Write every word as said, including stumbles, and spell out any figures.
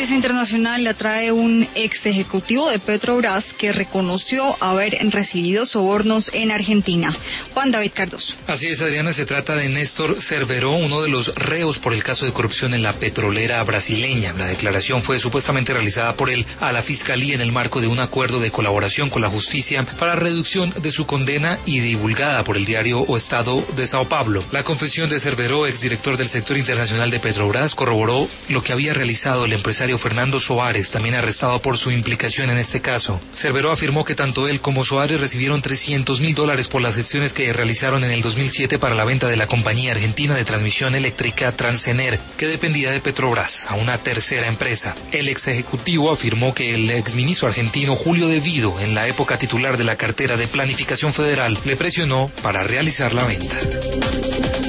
noticia internacional la trae un ex ejecutivo de Petrobras que reconoció haber recibido sobornos en Argentina. Juan David Cardoso. Así es, Adriana, se trata de Néstor Cerveró, uno de los reos por el caso de corrupción en la petrolera brasileña. La declaración fue supuestamente realizada por él a la Fiscalía en el marco de un acuerdo de colaboración con la justicia para reducción de su condena y divulgada por el diario O Estado de Sao Paulo. La confesión de Cerveró, exdirector del sector internacional de Petrobras, corroboró lo que había realizado el empresario Fernando Soares, también arrestado por su implicación en este caso. Cerveró afirmó que tanto él como Soares recibieron trescientos mil dólares por las gestiones que realizaron en el dos mil siete para la venta de la compañía argentina de transmisión eléctrica Transener, que dependía de Petrobras, a una tercera empresa. El ex ejecutivo afirmó que el exministro argentino Julio De Vido, en la época titular de la cartera de Planificación Federal, le presionó para realizar la venta.